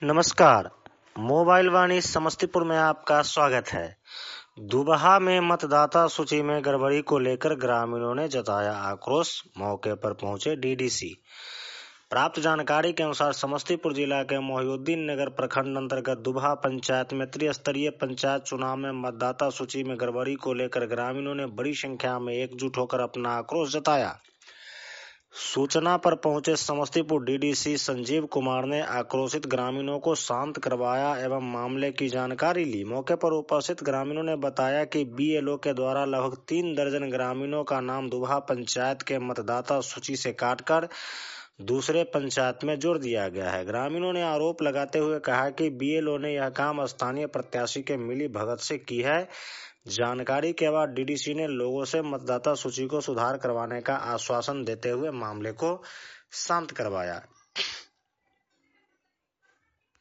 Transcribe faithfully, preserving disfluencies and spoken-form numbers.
नमस्कार। मोबाइल वाणी समस्तीपुर में आपका स्वागत है। दुबहा में मतदाता सूची में गड़बड़ी को लेकर ग्रामीणों ने जताया आक्रोश। मौके पर पहुंचे डीडीसी। प्राप्त जानकारी के अनुसार समस्तीपुर जिला के मोहिउद्दीन नगर प्रखंड अंतर्गत दुबहा पंचायत में त्रिस्तरीय पंचायत चुनाव में मतदाता सूची में गड़बड़ी को लेकर ग्रामीणों ने बड़ी संख्या में एकजुट होकर अपना आक्रोश जताया। सूचना पर पहुंचे समस्तीपुर डीडीसी संजीव कुमार ने आक्रोशित ग्रामीणों को शांत करवाया एवं मामले की जानकारी ली। मौके पर उपस्थित ग्रामीणों ने बताया कि बीएलओ के द्वारा लगभग तीन दर्जन ग्रामीणों का नाम दुबहा पंचायत के मतदाता सूची से काटकर दूसरे पंचायत में जोड़ दिया गया है। ग्रामीणों ने आरोप लगाते हुए कहा कि बीएलओ ने यह काम स्थानीय प्रत्याशी के मिली भगत से की है। जानकारी के बाद डीडीसी ने लोगों से मतदाता सूची को सुधार करवाने का आश्वासन देते हुए मामले को शांत करवाया।